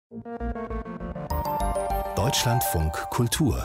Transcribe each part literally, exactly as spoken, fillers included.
Deutschlandfunk Kultur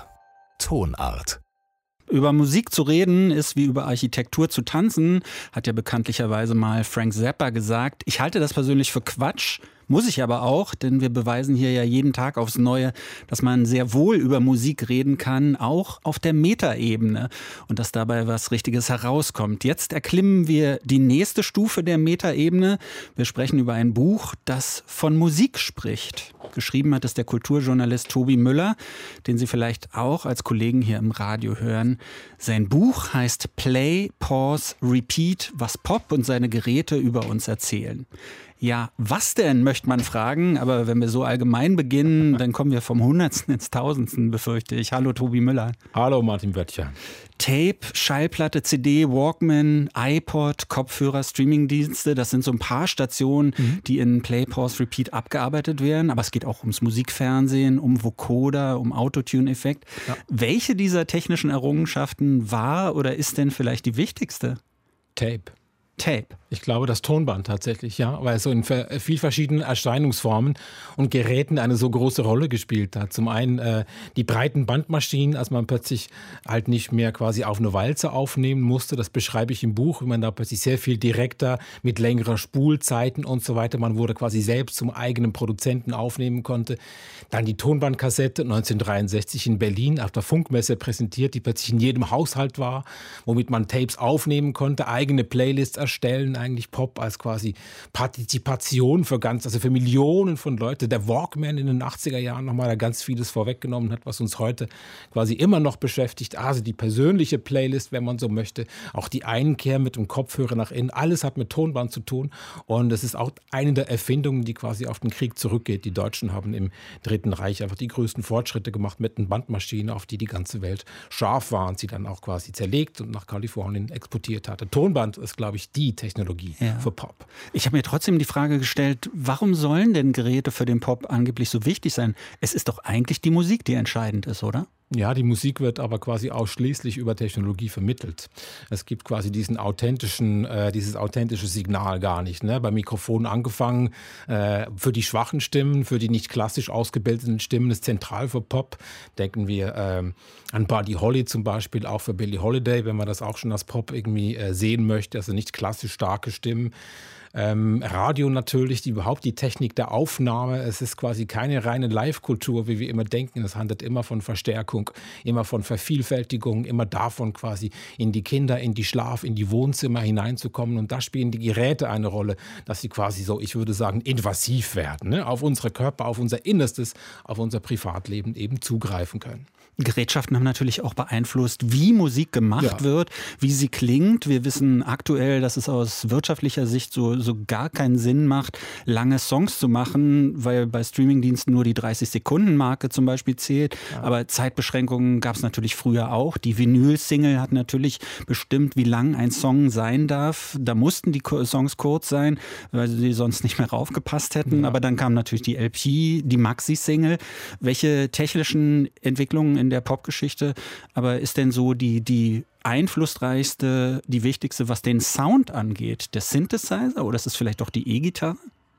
Tonart. Über Musik zu reden ist wie über Architektur zu tanzen, hat ja bekanntlicherweise mal Frank Zappa gesagt. Ich halte das persönlich für Quatsch. Muss ich aber auch, denn wir beweisen hier ja jeden Tag aufs Neue, dass man sehr wohl über Musik reden kann, auch auf der Metaebene, und dass dabei was Richtiges herauskommt. Jetzt erklimmen wir die nächste Stufe der Metaebene. Wir sprechen über ein Buch, das von Musik spricht. Geschrieben hat es der Kulturjournalist Tobi Müller, den Sie vielleicht auch als Kollegen hier im Radio hören. Sein Buch heißt Play, Pause, Repeat, was Pop und seine Geräte über uns erzählen. Ja, was denn, möchte man fragen, aber wenn wir so allgemein beginnen, dann kommen wir vom Hundertsten ins Tausendsten, befürchte ich. Hallo Tobi Müller. Hallo Martin Böttcher. Tape, Schallplatte, C D, Walkman, iPod, Kopfhörer, Streamingdienste, das sind so ein paar Stationen, mhm. die in Play, Pause, Repeat abgearbeitet werden. Aber es geht auch ums Musikfernsehen, um Vocoder, um Autotune-Effekt. Ja. Welche dieser technischen Errungenschaften war oder ist denn vielleicht die wichtigste? Tape. Tape. Ich glaube, das Tonband tatsächlich, ja, weil es so in viel verschiedenen Erscheinungsformen und Geräten eine so große Rolle gespielt hat. Zum einen äh, die breiten Bandmaschinen, als man plötzlich halt nicht mehr quasi auf eine Walze aufnehmen musste. Das beschreibe ich im Buch, wie man da plötzlich sehr viel direkter mit längerer Spulzeiten und so weiter. Man wurde quasi selbst zum eigenen Produzenten aufnehmen konnte. Dann die Tonbandkassette neunzehnhundertdreiundsechzig in Berlin auf der Funkmesse präsentiert, die plötzlich in jedem Haushalt war, womit man Tapes aufnehmen konnte, eigene Playlists erstellen, eigentlich Pop als quasi Partizipation für ganz, also für Millionen von Leuten. Der Walkman in den achtziger Jahren nochmal, der ganz vieles vorweggenommen hat, was uns heute quasi immer noch beschäftigt. Also die persönliche Playlist, wenn man so möchte, auch die Einkehr mit dem Kopfhörer nach innen, alles hat mit Tonband zu tun. Und das ist auch eine der Erfindungen, die quasi auf den Krieg zurückgeht. Die Deutschen haben im Dritten Reich einfach die größten Fortschritte gemacht mit einer Bandmaschine, auf die die ganze Welt scharf war und sie dann auch quasi zerlegt und nach Kalifornien exportiert hatte. Tonband ist, glaube ich, die Technologie ja. für Pop. Ich habe mir trotzdem die Frage gestellt, warum sollen denn Geräte für den Pop angeblich so wichtig sein? Es ist doch eigentlich die Musik, die entscheidend ist, oder? Ja, die Musik wird aber quasi ausschließlich über Technologie vermittelt. Es gibt quasi diesen authentischen, äh, dieses authentische Signal gar nicht. Ne? Beim Mikrofon angefangen, äh, für die schwachen Stimmen, für die nicht klassisch ausgebildeten Stimmen ist zentral für Pop. Denken wir äh, an Buddy Holly zum Beispiel, auch für Billie Holiday, wenn man das auch schon als Pop irgendwie äh, sehen möchte. Also nicht klassisch starke Stimmen. Ähm, Radio natürlich, die, überhaupt die Technik der Aufnahme. Es ist quasi keine reine Live-Kultur, wie wir immer denken. Es handelt immer von Verstärkung, immer von Vervielfältigung, immer davon quasi in die Kinder, in die Schlaf, in die Wohnzimmer hineinzukommen. Und da spielen die Geräte eine Rolle, dass sie quasi so, ich würde sagen, invasiv werden, ne? Auf unsere Körper, auf unser Innerstes, auf unser Privatleben eben zugreifen können. Gerätschaften haben natürlich auch beeinflusst, wie Musik gemacht ja. wird, wie sie klingt. Wir wissen aktuell, dass es aus wirtschaftlicher Sicht so, so gar keinen Sinn macht, lange Songs zu machen, weil bei Streamingdiensten nur die dreißig-Sekunden-Marke zum Beispiel zählt. Ja. Aber Zeitbeschränkungen gab es natürlich früher auch. Die Vinyl-Single hat natürlich bestimmt, wie lang ein Song sein darf. Da mussten die Songs kurz sein, weil sie sonst nicht mehr raufgepasst hätten. Ja. Aber dann kam natürlich die L P, die Maxi-Single. Welche technischen Entwicklungen in der Popgeschichte, aber ist denn so die, die einflussreichste, die wichtigste, was den Sound angeht, der Synthesizer oder ist es vielleicht doch die E-Gitarre?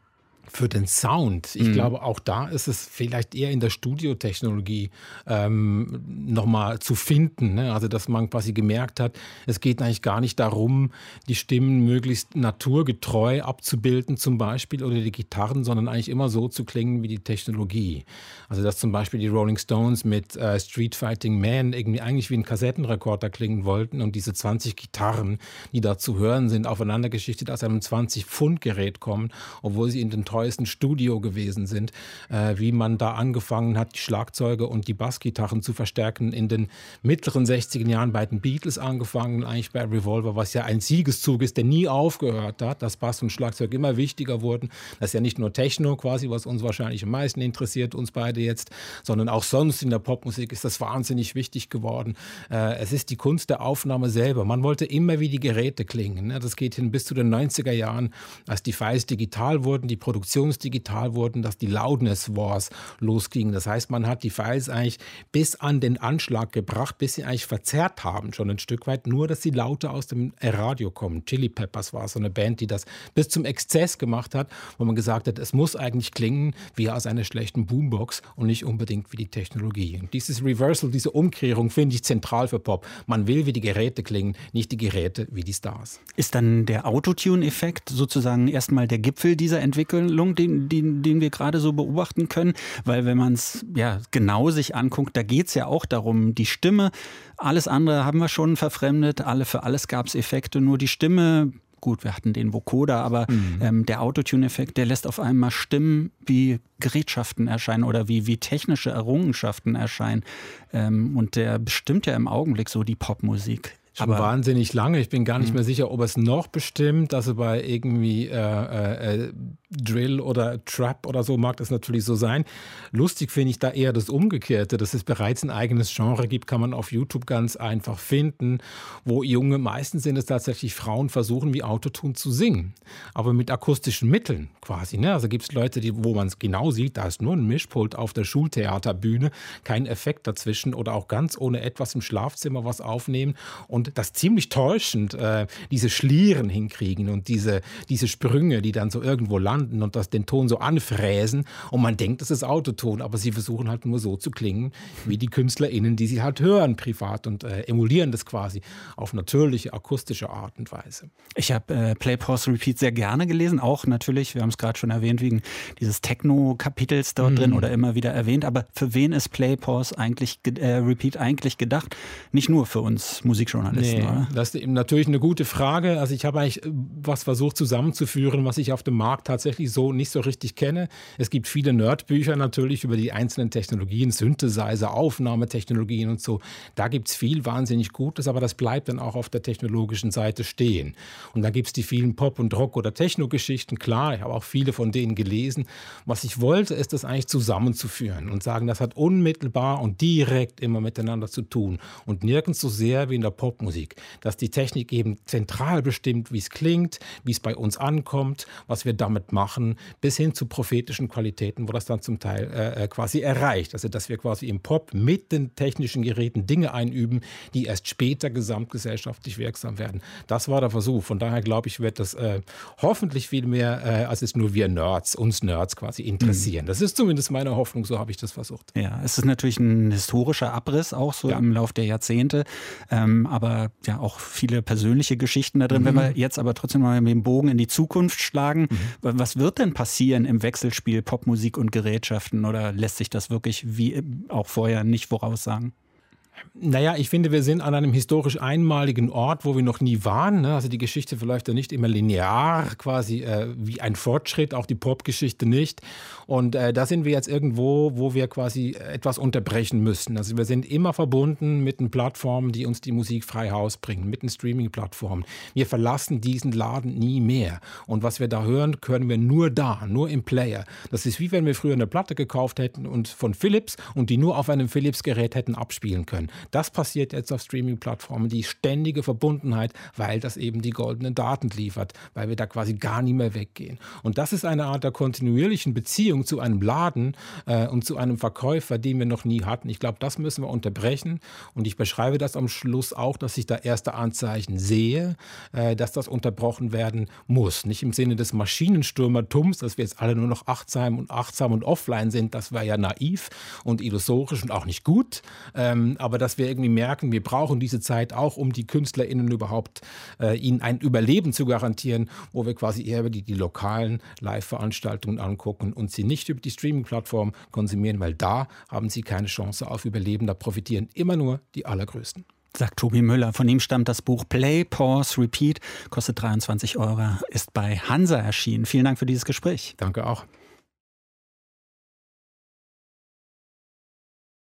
Für den Sound. Ich mhm. glaube, auch da ist es vielleicht eher in der Studiotechnologie ähm, nochmal zu finden. Ne? Also, dass man quasi gemerkt hat, es geht eigentlich gar nicht darum, die Stimmen möglichst naturgetreu abzubilden zum Beispiel oder die Gitarren, sondern eigentlich immer so zu klingen wie die Technologie. Also, dass zum Beispiel die Rolling Stones mit äh, Street Fighting Man irgendwie eigentlich wie ein Kassettenrekorder klingen wollten und diese zwanzig Gitarren, die da zu hören sind, aufeinander geschichtet aus einem zwanzig-Pfund-Gerät kommen, obwohl sie in den teuersten Studio gewesen sind, äh, wie man da angefangen hat, die Schlagzeuge und die Bassgitarren zu verstärken. In den mittleren sechziger Jahren bei den Beatles angefangen, eigentlich bei Revolver, was ja ein Siegeszug ist, der nie aufgehört hat, dass Bass und Schlagzeug immer wichtiger wurden. Das ist ja nicht nur Techno quasi, was uns wahrscheinlich am meisten interessiert, uns beide jetzt, sondern auch sonst in der Popmusik ist das wahnsinnig wichtig geworden. Äh, es ist die Kunst der Aufnahme selber. Man wollte immer wie die Geräte klingen. Ne? Das geht hin bis zu den neunziger Jahren, als die Files digital wurden, die Produktion produktionsdigital wurden, dass die Loudness Wars losgingen. Das heißt, man hat die Files eigentlich bis an den Anschlag gebracht, bis sie eigentlich verzerrt haben, schon ein Stück weit, nur dass die Laute aus dem Radio kommen. Chili Peppers war so eine Band, die das bis zum Exzess gemacht hat, wo man gesagt hat, es muss eigentlich klingen wie aus einer schlechten Boombox und nicht unbedingt wie die Technologie. Und dieses Reversal, diese Umkehrung finde ich zentral für Pop. Man will, wie die Geräte klingen, nicht die Geräte wie die Stars. Ist dann der Autotune-Effekt sozusagen erstmal der Gipfel dieser Entwicklung, den, den, den wir gerade so beobachten können? Weil wenn man es ja genau sich anguckt, da geht es ja auch darum, die Stimme, alles andere haben wir schon verfremdet, alle für alles gab es Effekte, nur die Stimme. Gut, wir hatten den Vocoder, aber mhm. ähm, der Autotune-Effekt, der lässt auf einmal Stimmen wie Gerätschaften erscheinen oder wie, wie technische Errungenschaften erscheinen. Ähm, und der bestimmt ja im Augenblick so die Popmusik. Schon aber wahnsinnig lange. Ich bin gar nicht mehr sicher, ob es noch bestimmt, also bei irgendwie äh, äh, Drill oder Trap oder so mag das natürlich so sein. Lustig finde ich da eher das Umgekehrte, dass es bereits ein eigenes Genre gibt, kann man auf YouTube ganz einfach finden, wo junge, meistens sind es tatsächlich Frauen, versuchen wie Autotune zu singen, aber mit akustischen Mitteln quasi. Ne? Also gibt es Leute, die, wo man es genau sieht, da ist nur ein Mischpult auf der Schultheaterbühne, kein Effekt dazwischen oder auch ganz ohne etwas im Schlafzimmer was aufnehmen und das ziemlich täuschend, äh, diese Schlieren hinkriegen und diese, diese Sprünge, die dann so irgendwo landen und das, den Ton so anfräsen und man denkt, das ist Autoton, aber sie versuchen halt nur so zu klingen, wie die KünstlerInnen, die sie halt hören privat und äh, emulieren das quasi auf natürliche, akustische Art und Weise. Ich habe äh, Play, Pause, Repeat sehr gerne gelesen, auch natürlich, wir haben es gerade schon erwähnt, wegen dieses Techno-Kapitels dort mm. drin oder immer wieder erwähnt, aber für wen ist Play, Pause, eigentlich, äh, Repeat eigentlich gedacht? Nicht nur für uns Musikjournalisten. Nee, oder? Das ist eben natürlich eine gute Frage. Also ich habe eigentlich was versucht zusammenzuführen, was ich auf dem Markt tatsächlich so nicht so richtig kenne. Es gibt viele Nerdbücher natürlich über die einzelnen Technologien, Synthesizer, Aufnahmetechnologien und so. Da gibt es viel wahnsinnig Gutes, aber das bleibt dann auch auf der technologischen Seite stehen. Und da gibt es die vielen Pop- und Rock- oder Techno-Geschichten. Klar, ich habe auch viele von denen gelesen. Was ich wollte, ist das eigentlich zusammenzuführen und sagen, das hat unmittelbar und direkt immer miteinander zu tun. Und nirgends so sehr wie in der Popmusik. Dass die Technik eben zentral bestimmt, wie es klingt, wie es bei uns ankommt, was wir damit machen, bis hin zu prophetischen Qualitäten, wo das dann zum Teil äh, quasi erreicht. Also dass wir quasi im Pop mit den technischen Geräten Dinge einüben, die erst später gesamtgesellschaftlich wirksam werden. Das war der Versuch. Von daher glaube ich, wird das äh, hoffentlich viel mehr, äh, als es nur wir Nerds, uns Nerds quasi interessieren. Mhm. Das ist zumindest meine Hoffnung, so habe ich das versucht. Ja, es ist natürlich ein historischer Abriss, auch so ja. im Laufe der Jahrzehnte, ähm, aber ja auch viele persönliche Geschichten da drin. Mhm. Wenn wir jetzt aber trotzdem mal den Bogen in die Zukunft schlagen, mhm. was wird denn passieren im Wechselspiel Popmusik und Gerätschaften oder lässt sich das wirklich wie auch vorher nicht voraussagen? Naja, ich finde, wir sind an einem historisch einmaligen Ort, wo wir noch nie waren. Ne? Also die Geschichte verläuft ja nicht immer linear, quasi äh, wie ein Fortschritt, auch die Popgeschichte nicht. Und äh, da sind wir jetzt irgendwo, wo wir quasi etwas unterbrechen müssen. Also wir sind immer verbunden mit den Plattformen, die uns die Musik frei Haus bringen, mit den Streaming-Plattformen. Wir verlassen diesen Laden nie mehr. Und was wir da hören, hören wir nur da, nur im Player. Das ist wie wenn wir früher eine Platte gekauft hätten und von Philips und die nur auf einem Philips-Gerät hätten abspielen können. Das passiert jetzt auf Streaming-Plattformen, die ständige Verbundenheit, weil das eben die goldenen Daten liefert, weil wir da quasi gar nie mehr weggehen. Und das ist eine Art der kontinuierlichen Beziehung zu einem Laden äh, und zu einem Verkäufer, den wir noch nie hatten. Ich glaube, das müssen wir unterbrechen. Und ich beschreibe das am Schluss auch, dass ich da erste Anzeichen sehe, äh, dass das unterbrochen werden muss. Nicht im Sinne des Maschinenstürmertums, dass wir jetzt alle nur noch achtsam und achtsam und offline sind. Das wäre ja naiv und illusorisch und auch nicht gut. Ähm, aber dass wir irgendwie merken, wir brauchen diese Zeit auch, um die KünstlerInnen überhaupt, äh, ihnen ein Überleben zu garantieren, wo wir quasi eher die, die lokalen Live-Veranstaltungen angucken und sie nicht über die Streaming-Plattform konsumieren, weil da haben sie keine Chance auf Überleben, da profitieren immer nur die Allergrößten. Sagt Tobi Müller. Von ihm stammt das Buch Play, Pause, Repeat, kostet dreiundzwanzig Euro, ist bei Hansa erschienen. Vielen Dank für dieses Gespräch. Danke auch.